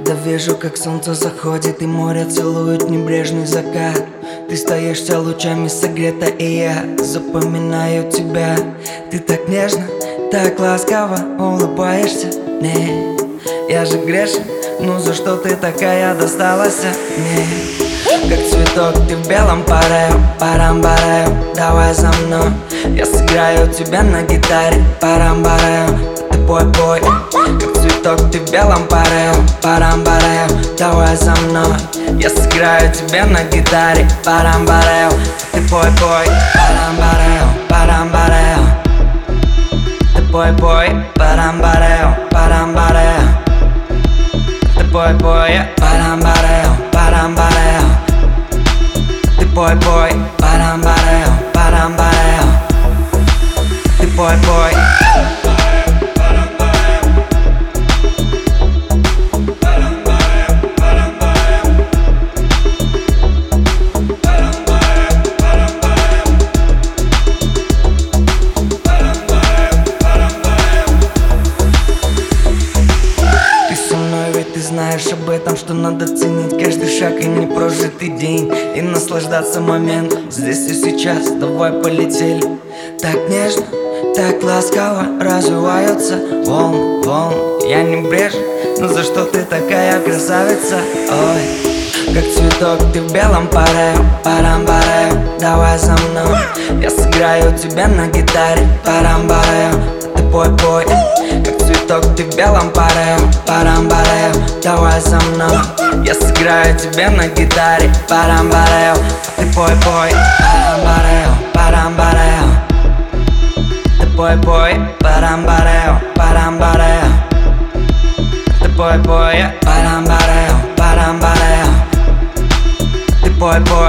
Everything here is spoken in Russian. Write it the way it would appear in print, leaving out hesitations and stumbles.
Да вижу, как солнце заходит и море целует небрежный закат. Ты стоишься лучами согрета, и я запоминаю тебя. Ты так нежно, так ласково улыбаешься мне. Я же грешен, ну за что ты такая досталась мне? Как цветок ты в белом парео, парам-барео, давай за мной. Я сыграю тебя на гитаре, парам-барео, ты пой-пой. Как цветок ты в белом парео, парам-барео, давай за мной. Я сыграю тебя на гитаре, парам-барео, ты пой-пой. Парам-барео, парам-барео, ты пой-пой. Парам-барео, парам-барео, ты пой-пой. Парам-барео, парам-барео, ты пой-пой. Парам-барео, парам-барео, ты пой-пой. Ты знаешь об этом, что надо ценить каждый шаг и не прожитый день, и наслаждаться моментом здесь и сейчас. Давай полетели. Так нежно, так ласково развиваются волны. Я не брежу, но за что ты такая красавица? Ой, как цветок ты в белом парео, парам-барео, давай за мной. Я сыграю тебя на гитаре, парам-барео, ты пой-пой. Как цветок ты в белом парео, парам-барео, давай за мной. Я сыграю тебя на гитаре, парам-барео, ты пой-пой. Парам-барео, парам-барео, ты пой-пой. Парам-барео, парам-барео, ты пой-пой. Парам-барео, парам-барео, ты пой-пой.